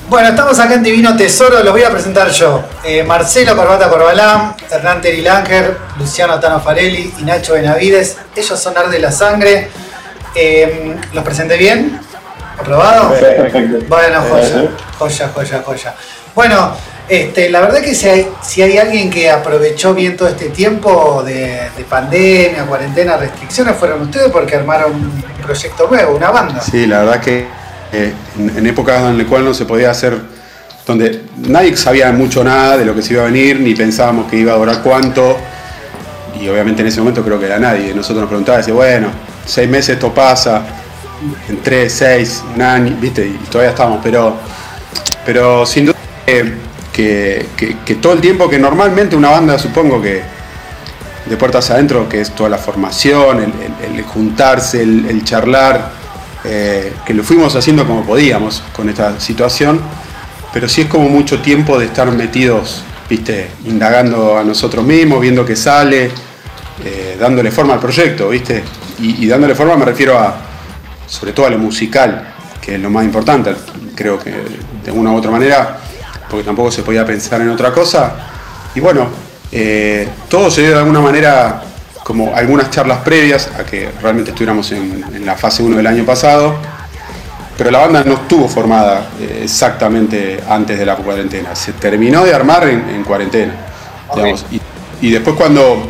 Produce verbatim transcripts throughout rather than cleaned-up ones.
Bueno, estamos acá en Divino Tesoro, los voy a presentar yo. Eh, Marcelo Corbata Corbalán, Hernán Terilanger, Luciano Tano Farelli y Nacho Benavides. Ellos son Arde la Sangre. Eh, ¿Los presenté bien? ¿Aprobado? Perfecto. Bueno, joya, joya, joya, joya. Bueno, este, la verdad que si hay, si hay alguien que aprovechó bien todo este tiempo de, de pandemia, cuarentena, restricciones, fueron ustedes porque armaron un proyecto nuevo, una banda. Sí, la verdad que eh, en, en épocas en las cuales no se podía hacer, donde nadie sabía mucho nada de lo que se iba a venir, ni pensábamos que iba a durar cuánto, y obviamente en ese momento creo que era nadie. Nosotros nos preguntábamos, decía, bueno, seis meses esto pasa, en tres, seis, un año, viste, y todavía estamos, pero, pero sin duda que, que, que, que todo el tiempo que normalmente una banda, supongo que de puertas adentro, que es toda la formación, el, el, el juntarse, el, el charlar, eh, que lo fuimos haciendo como podíamos con esta situación, pero sí es como mucho tiempo de estar metidos, viste, indagando a nosotros mismos, viendo qué sale, eh, dándole forma al proyecto, viste, y, y dándole forma me refiero a, sobre todo a lo musical, que es lo más importante, creo que de una u otra manera, porque tampoco se podía pensar en otra cosa, y bueno, eh, todo se dio de alguna manera como algunas charlas previas a que realmente estuviéramos en, en la fase uno del año pasado, pero la banda no estuvo formada eh, exactamente antes de la cuarentena, se terminó de armar en, en cuarentena, digamos, y, y después cuando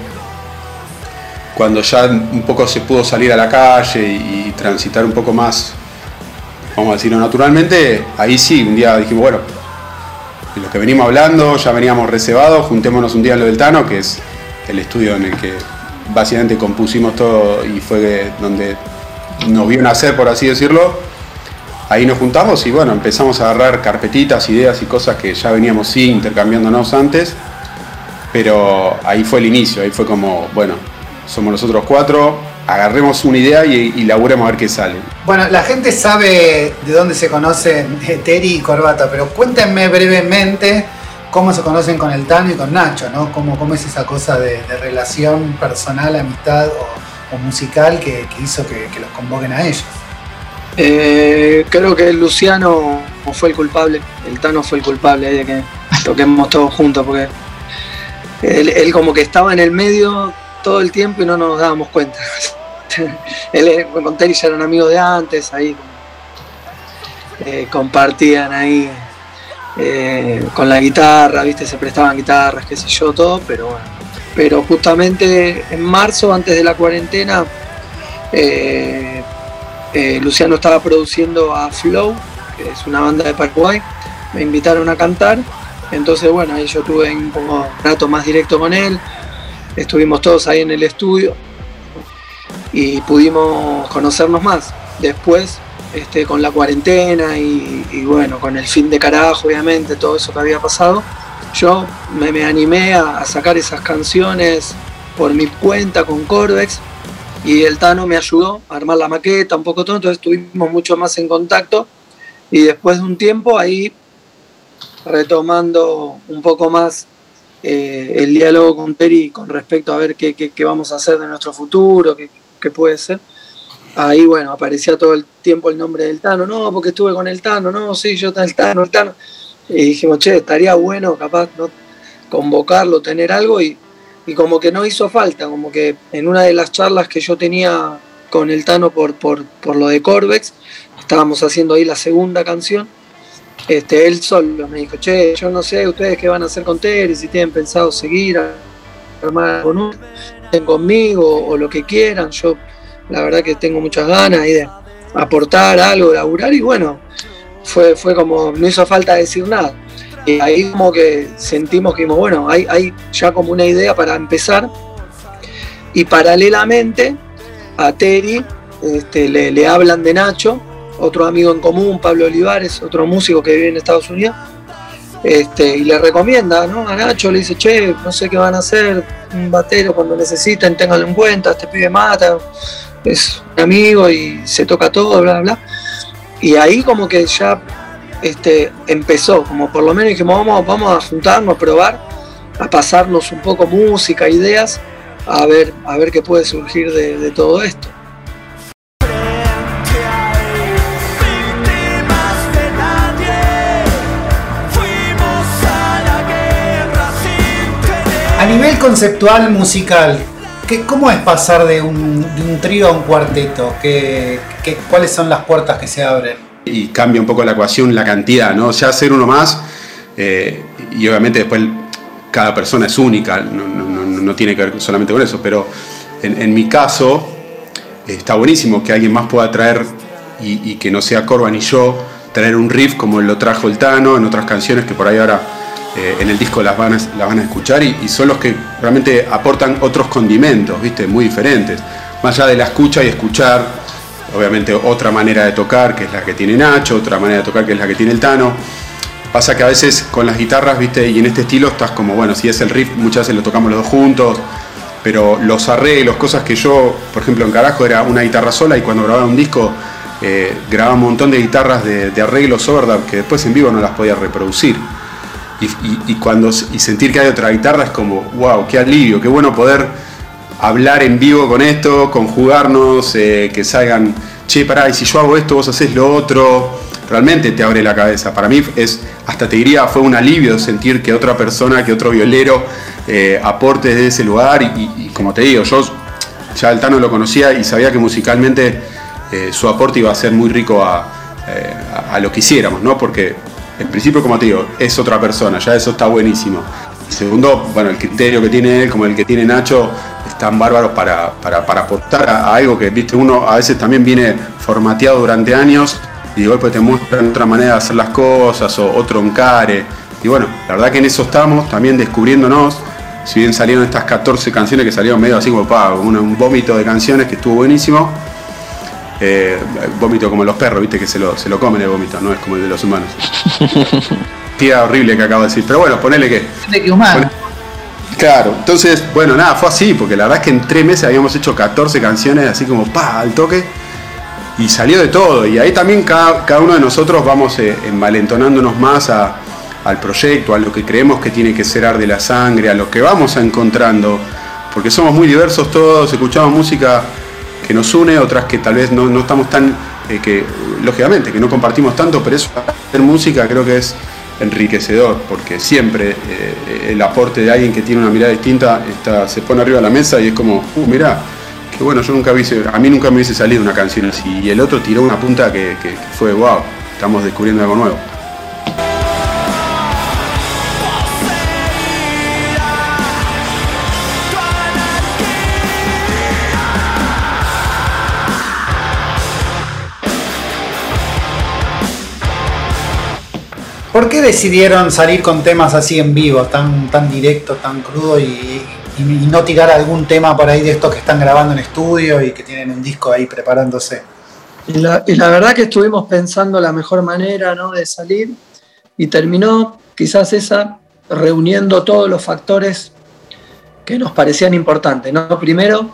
cuando ya un poco se pudo salir a la calle y, y transitar un poco más, vamos a decirlo naturalmente, ahí sí, un día dijimos, bueno, de lo que venimos hablando, ya veníamos reservados, juntémonos un día en lo del Tano, que es el estudio en el que básicamente compusimos todo y fue donde nos vio nacer, por así decirlo. Ahí nos juntamos y bueno, empezamos a agarrar carpetitas, ideas y cosas que ya veníamos sí intercambiándonos antes, pero ahí fue el inicio, ahí fue como, bueno, somos nosotros cuatro, agarremos una idea y, y laburemos a ver qué sale. Bueno, la gente sabe de dónde se conocen Teri y Corbata, pero cuéntenme brevemente cómo se conocen con el Tano y con Nacho, ¿no? ¿Cómo, cómo es esa cosa de, de relación personal, amistad o, o musical que, que hizo que, que los convoquen a ellos? Eh, creo que Luciano fue el culpable, el Tano fue el culpable de que toquemos todos juntos, porque él, él como que estaba en el medio todo el tiempo y no nos dábamos cuenta. Él con Teri ya eran amigos de antes, ahí eh, compartían ahí eh, con la guitarra, viste, se prestaban guitarras, qué sé yo, todo, pero bueno. Pero justamente en marzo, antes de la cuarentena, eh, eh, Luciano estaba produciendo a Flow, que es una banda de Paraguay, me invitaron a cantar, entonces bueno, ahí yo tuve un poco un rato más directo con él. Estuvimos todos ahí en el estudio y pudimos conocernos más. Después, este, con la cuarentena y, y bueno, con el fin de carajo, obviamente, todo eso que había pasado, yo me, me animé a, a sacar esas canciones por mi cuenta con Corvex y el Tano me ayudó a armar la maqueta, un poco todo, entonces estuvimos mucho más en contacto y después de un tiempo ahí retomando un poco más Eh, el diálogo con Teri con respecto a ver qué, qué, qué vamos a hacer de nuestro futuro, qué, qué puede ser. Ahí, bueno, aparecía todo el tiempo el nombre del Tano, no, porque estuve con el Tano, no, sí, yo el Tano, el Tano. Y dijimos, che, estaría bueno capaz no convocarlo, tener algo, y, y como que no hizo falta, como que en una de las charlas que yo tenía con el Tano por, por, por lo de Corvex, estábamos haciendo ahí la segunda canción. Este, él solo me dijo, che, yo no sé ustedes qué van a hacer con Teri, si tienen pensado seguir, armar con uno, estén conmigo o lo que quieran. Yo la verdad que tengo muchas ganas ahí de aportar algo, de laburar, y bueno, fue, fue como, no hizo falta decir nada. Y ahí como que sentimos que, bueno, hay, hay ya como una idea para empezar, y paralelamente a Teri este, le, le hablan de Nacho, otro amigo en común, Pablo Olivares, otro músico que vive en Estados Unidos, este, y le recomienda, ¿no? A Nacho, le dice, che, no sé qué van a hacer, un batero cuando necesiten, ténganlo en cuenta, este pibe mata, es un amigo y se toca todo, bla, bla. Y ahí como que ya este, empezó, como por lo menos dijimos, vamos, vamos a juntarnos, a probar, a pasarnos un poco música, ideas, a ver, a ver qué puede surgir de, de todo esto. nivel conceptual musical, ¿qué, ¿cómo es pasar de un, de un trío a un cuarteto? ¿Qué, qué, ¿Cuáles son las puertas que se abren? Y cambia un poco la ecuación, la cantidad, ¿no? O sea, hacer uno más, eh, y obviamente después cada persona es única, no, no, no, no tiene que ver solamente con eso, pero en, en mi caso está buenísimo que alguien más pueda traer, y, y que no sea Corban y yo, traer un riff como lo trajo el Tano en otras canciones que por ahí ahora eh, en el disco las van a, las van a escuchar, y, y son los que realmente aportan otros condimentos, ¿viste? Muy diferentes, más allá de la escucha y escuchar. Obviamente otra manera de tocar, que es la que tiene Nacho, otra manera de tocar, que es la que tiene el Tano. Pasa que a veces con las guitarras, ¿viste? Y en este estilo estás como, bueno, si es el riff, muchas veces lo tocamos los dos juntos, pero los arreglos, cosas que yo, por ejemplo, en Carajo era una guitarra sola, y cuando grababa un disco, eh, grababa un montón de guitarras de, de arreglos overdub que después en vivo no las podía reproducir. Y, y, y, cuando, y sentir que hay otra guitarra es como, wow, qué alivio, qué bueno poder hablar en vivo con esto, conjugarnos, eh, que salgan, che, pará, y si yo hago esto, vos hacés lo otro, realmente te abre la cabeza. Para mí es, hasta te diría, fue un alivio sentir que otra persona, que otro violero eh, aporte desde ese lugar, y, y, y como te digo, yo ya el Tano lo conocía y sabía que musicalmente eh, su aporte iba a ser muy rico a, eh, a, a lo que hiciéramos, ¿no? Porque en principio, como te digo, es otra persona, ya eso está buenísimo. Segundo, bueno, el criterio que tiene él, como el que tiene Nacho, están bárbaros para, para, para aportar a, a algo que, viste, uno a veces también viene formateado durante años y de golpe te muestran otra manera de hacer las cosas o otro encare. Y bueno, la verdad que en eso estamos, también descubriéndonos. Si bien salieron estas catorce canciones que salieron medio así como pa, un, un vómito de canciones que estuvo buenísimo. Eh, vómito como los perros, viste, que se lo, se lo comen el vómito, no es como el de los humanos. Tía horrible que acabo de decir, pero bueno, ponele que... De que humano. Ponele, claro, entonces, bueno, nada, fue así, porque la verdad es que en tres meses habíamos hecho catorce canciones, así como pa, al toque, y salió de todo, y ahí también cada, cada uno de nosotros vamos eh, envalentonándonos más a, al proyecto, a lo que creemos que tiene que ser Arde la Sangre, a lo que vamos encontrando, porque somos muy diversos todos, escuchamos música que nos une, otras que tal vez no, no estamos tan, eh, que lógicamente, que no compartimos tanto, pero eso, hacer música creo que es enriquecedor, porque siempre eh, el aporte de alguien que tiene una mirada distinta está, se pone arriba de la mesa y es como, uh, mirá, que bueno, yo nunca vi, a mí nunca me hubiese salido una canción así, y el otro tiró una punta que, que, que fue, wow, estamos descubriendo algo nuevo. ¿Por qué decidieron salir con temas así en vivo, tan, tan directo, tan crudo, y, y, y no tirar algún tema por ahí de estos que están grabando en estudio y que tienen un disco ahí preparándose? Y la, y la verdad que estuvimos pensando la mejor manera, ¿no?, de salir, y terminó quizás esa reuniendo todos los factores que nos parecían importantes, ¿no? Primero,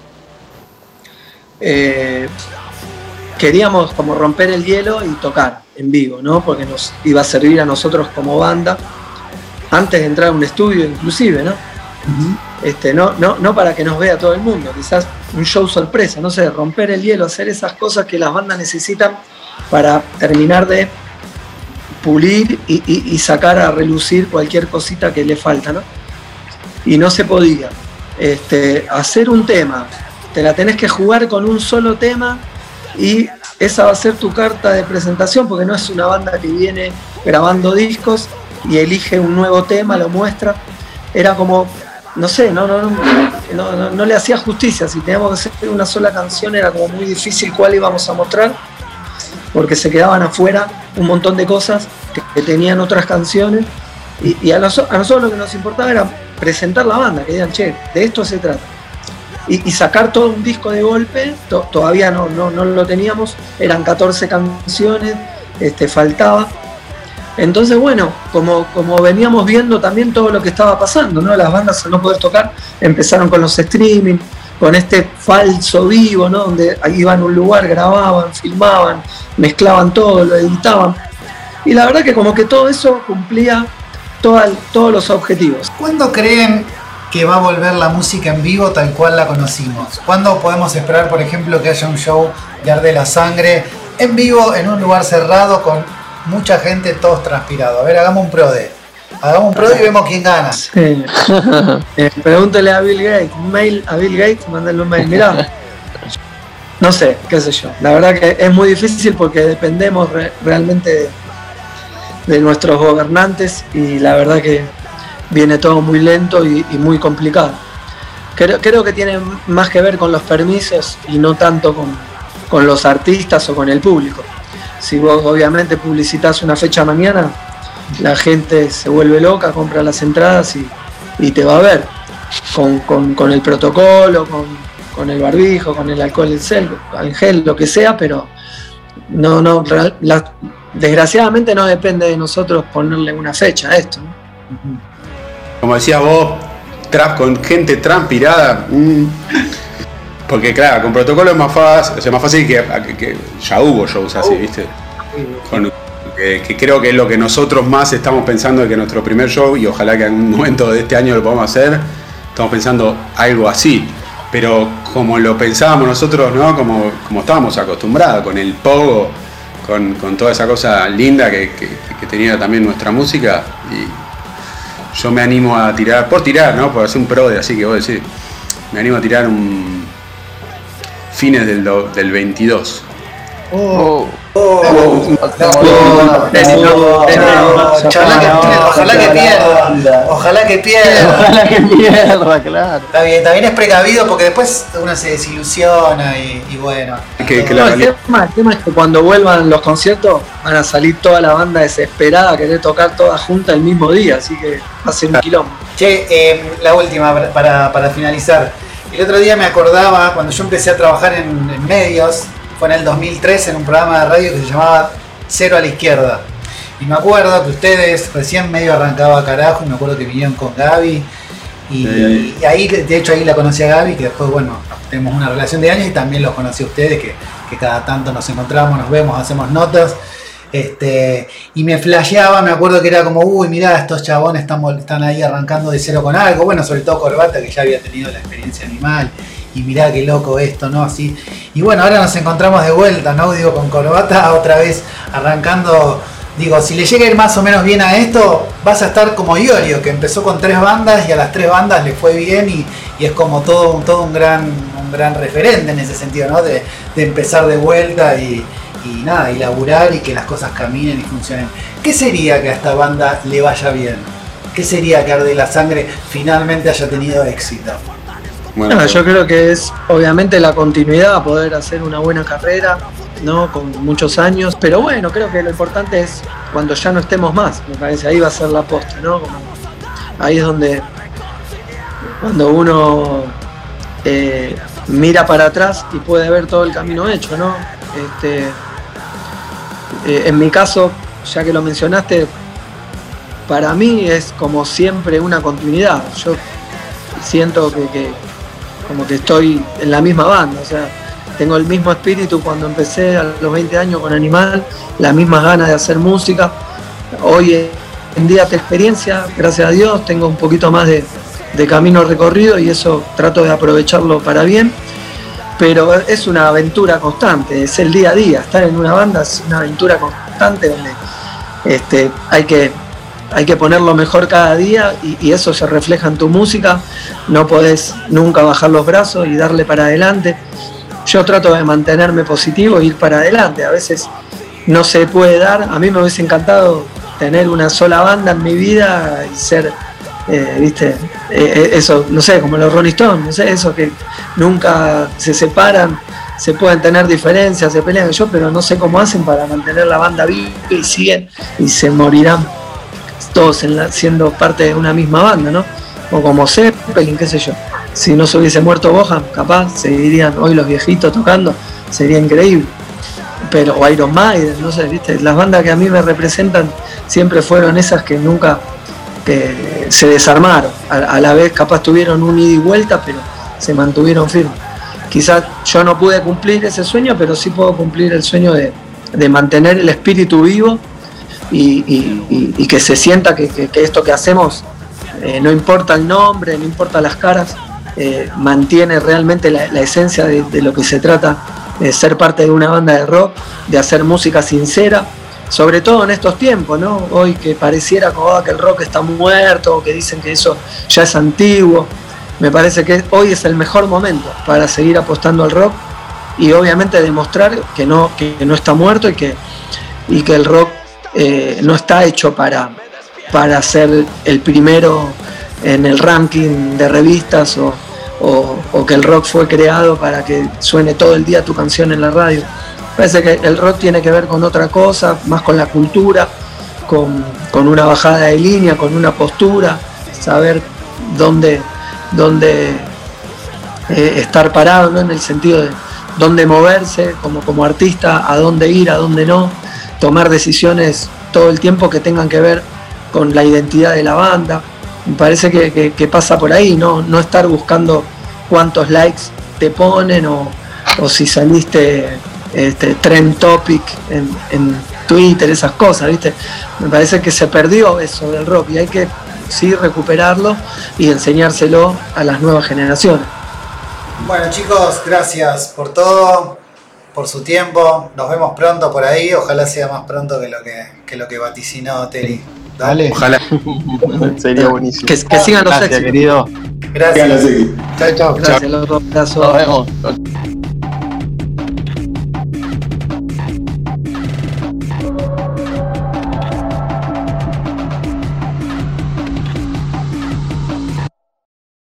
eh, queríamos como romper el hielo y tocar en vivo, ¿no? Porque nos iba a servir a nosotros como banda antes de entrar a un estudio inclusive, ¿no? Uh-huh. Este, no, no, no para que nos vea todo el mundo, quizás un show sorpresa, no sé, romper el hielo, hacer esas cosas que las bandas necesitan para terminar de pulir y, y, y sacar a relucir cualquier cosita que le falta, ¿no? Y no se podía. Este, hacer un tema, te la tenés que jugar con un solo tema y esa va a ser tu carta de presentación, porque no es una banda que viene grabando discos y elige un nuevo tema, lo muestra. Era como, no sé, no, no, no, no, no, no le hacía justicia. Si teníamos que hacer una sola canción era como muy difícil cuál íbamos a mostrar, porque se quedaban afuera un montón de cosas que, que tenían otras canciones. Y, y a, nos, a nosotros lo que nos importaba era presentar la banda, que digan, che, de esto se trata. Y, y sacar todo un disco de golpe, to, todavía no, no, no lo teníamos, eran catorce canciones, este, faltaba. Entonces, bueno, como, como veníamos viendo también todo lo que estaba pasando, ¿no? Las bandas al no poder tocar empezaron con los streaming, con este falso vivo, ¿no? Donde iban a un lugar, grababan, filmaban, mezclaban todo, lo editaban. Y la verdad que como que todo eso cumplía toda, todos los objetivos. ¿Cuándo creen que va a volver la música en vivo tal cual la conocimos? ¿Cuándo podemos esperar, por ejemplo, que haya un show de Arde la Sangre en vivo en un lugar cerrado con mucha gente, todos transpirados? A ver, hagamos un pro de. Hagamos un pro y vemos quién gana. Sí. eh, pregúntele a Bill Gates, un mail a Bill Gates, mandale un mail. Mirá, no sé, qué sé yo. La verdad que es muy difícil porque dependemos re- realmente de, de nuestros gobernantes y la verdad que viene todo muy lento y, y muy complicado. Creo, creo que tiene más que ver con los permisos y no tanto con, con los artistas o con el público. Si vos obviamente publicitas una fecha mañana, la gente se vuelve loca, compra las entradas y, y te va a ver con, con, con el protocolo, con, con el barbijo, con el alcohol en gel, en gel, lo que sea, pero no, no, la, desgraciadamente no depende de nosotros ponerle una fecha a esto, ¿no? Como decías vos, trap con gente transpirada. Mm. Porque claro, con protocolo es más fácil, o sea, más fácil que, que, que ya hubo shows así, ¿viste? Con, que, que creo que es lo que nosotros más estamos pensando de que nuestro primer show, y ojalá que en algún momento de este año lo podamos hacer, estamos pensando algo así. Pero como lo pensábamos nosotros, ¿no? Como, como estábamos acostumbrados, con el pogo, con, con toda esa cosa linda que, que, que tenía también nuestra música. Y yo me animo a tirar, por tirar, ¿no? Por hacer un pro de así que vos decís, me animo a tirar un fines del, do, del veintidós. Oh, oh, oh, ojalá que pierda, ojalá que pierda, ojalá que pierda, claro. Está bien, también es precavido porque después uno se desilusiona y, y bueno. Que, que no, la el, tema, el tema es que cuando vuelvan los conciertos van a salir toda la banda desesperada a querer tocar todas juntas el mismo día, así que va a ser un quilombo. Che, eh, la última para, para finalizar. El otro día me acordaba cuando yo empecé a trabajar en, en medios. Fue en el dos mil tres en un programa de radio que se llamaba Cero a la Izquierda. Y me acuerdo que ustedes recién medio arrancaba carajo, y me acuerdo que vinieron con Gaby. Y, sí. y ahí, de hecho, ahí la conocí a Gaby, que después, bueno, tenemos una relación de años y también los conocí a ustedes, que, que cada tanto nos encontramos, nos vemos, hacemos notas. Este, y me flasheaba, me acuerdo que era como, uy, mirá, estos chabones están, están ahí arrancando de cero con algo. Bueno, sobre todo Corbata, que ya había tenido la experiencia animal. Y mirá qué loco esto, ¿no? Así. Y bueno, ahora nos encontramos de vuelta, ¿no? Digo, con Corbata otra vez arrancando. Digo, si le llega a ir más o menos bien a esto, vas a estar como Iorio, que empezó con tres bandas y a las tres bandas le fue bien y, y es como todo, todo un gran un gran referente en ese sentido, ¿no? De, de empezar de vuelta y, y nada, y laburar y que las cosas caminen y funcionen. ¿Qué sería que a esta banda le vaya bien? ¿Qué sería que Arde la Sangre finalmente haya tenido éxito? Bueno, no, yo creo que es obviamente la continuidad, poder hacer una buena carrera, ¿no? Con muchos años, pero bueno, creo que lo importante es cuando ya no estemos más, me parece, ahí va a ser la posta, ¿no? Como ahí es donde cuando uno eh, mira para atrás y puede ver todo el camino hecho, ¿no? Este, eh, en mi caso, ya que lo mencionaste, para mí es como siempre una continuidad. Yo siento que, que como que estoy en la misma banda, o sea, tengo el mismo espíritu cuando empecé a los veinte años con Animal, las mismas ganas de hacer música. Hoy en día tengo experiencia, gracias a Dios, tengo un poquito más de, de camino recorrido y eso trato de aprovecharlo para bien, pero es una aventura constante, es el día a día, estar en una banda es una aventura constante donde este, hay que Hay que ponerlo mejor cada día y, y eso se refleja en tu música. No podés nunca bajar los brazos y darle para adelante. Yo trato de mantenerme positivo e ir para adelante. A veces no se puede dar. A mí me hubiese encantado tener una sola banda en mi vida y ser, eh, viste, eh, eso, no sé, como los Rolling Stones, no sé, eso que nunca se separan, se pueden tener diferencias, se pelean yo, pero no sé cómo hacen para mantener la banda viva y siguen y se morirán todos en la, siendo parte de una misma banda, ¿no? O como Zeppelin, qué sé yo. Si no se hubiese muerto Bohan, capaz seguirían hoy los viejitos tocando, sería increíble. Pero, o Iron Maiden, no sé, ¿viste? Las bandas que a mí me representan siempre fueron esas que nunca que se desarmaron. A, a la vez capaz tuvieron un ida y vuelta, pero se mantuvieron firmes. Quizás yo no pude cumplir ese sueño, pero sí puedo cumplir el sueño de, de mantener el espíritu vivo. Y, y, y, y que se sienta que, que, que esto que hacemos, eh, no importa el nombre, no importa las caras, eh, mantiene realmente la, la esencia de, de lo que se trata, de ser parte de una banda de rock, de hacer música sincera, sobre todo en estos tiempos, ¿no? Hoy que pareciera como, ah, que el rock está muerto, o que dicen que eso ya es antiguo. Me parece que hoy es el mejor momento para seguir apostando al rock y obviamente demostrar que no, que no está muerto y que, y que el rock eh, no está hecho para, para ser el primero en el ranking de revistas o, o, o que el rock fue creado para que suene todo el día tu canción en la radio. Parece que el rock tiene que ver con otra cosa, más con la cultura, con, con una bajada de línea, con una postura, saber dónde, dónde eh, estar parado, ¿no? En el sentido de dónde moverse como, como artista, a dónde ir, a dónde no, tomar decisiones todo el tiempo que tengan que ver con la identidad de la banda. Me parece que, que, que pasa por ahí, ¿no? No estar buscando cuántos likes te ponen o, o si saliste este, trend topic en, en Twitter, esas cosas, ¿viste? Me parece que se perdió eso del rock y hay que sí recuperarlo y enseñárselo a las nuevas generaciones. Bueno, chicos, gracias por todo, por su tiempo. Nos vemos pronto por ahí. Ojalá sea más pronto que lo que, que, lo que vaticinó Teri. Dale. Ojalá. Sería buenísimo. Que, que sigan los Gracias, éxitos. querido. Gracias. Gracias. Chao, chao. Gracias, loco. Abrazo. Nos vemos.